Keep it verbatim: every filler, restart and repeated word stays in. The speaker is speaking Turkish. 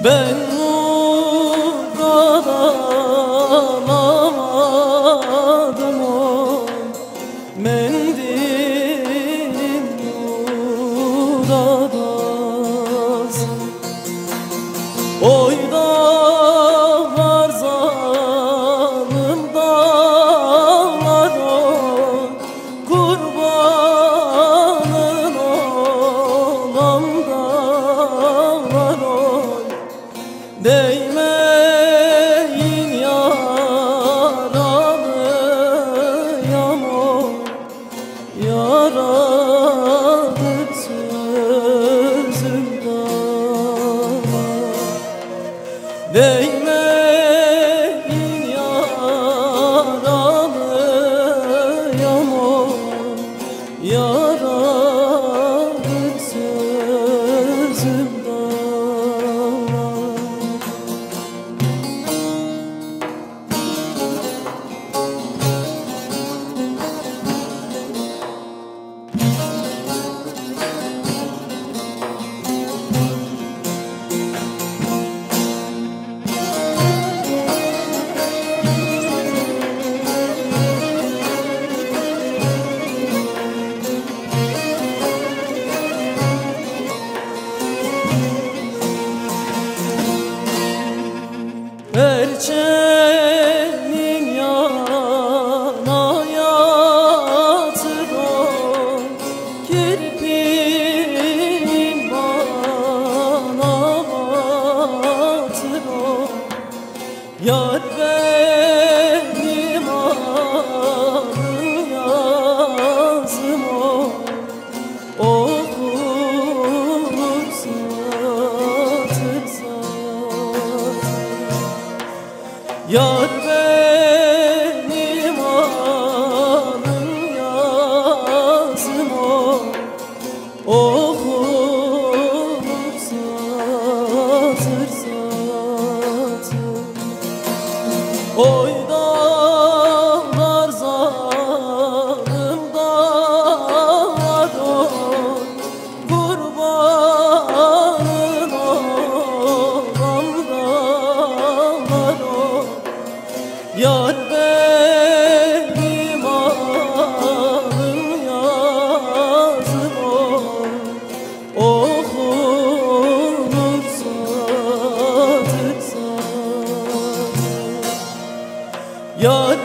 Ben murad alamadım o mendilim muradas. Oy dağlar zalim dağlar oy, kurbanın olam dağlar oy. Değmeyin yaralıyam oy, yaradık sözümden. Değmeyin yaralıyam oy, yaradık sözümden. Perçenin yana yatır o, kirpiğin bana batır o. Yar benim adım yazım o, okur satır satır. Yar benim adım yazım o, okur satır satır. Oy dağlar zalim dağlar oy, kurbanın olam dağlar oy. Yar benim adım yazım o, okunur satır satır. Yar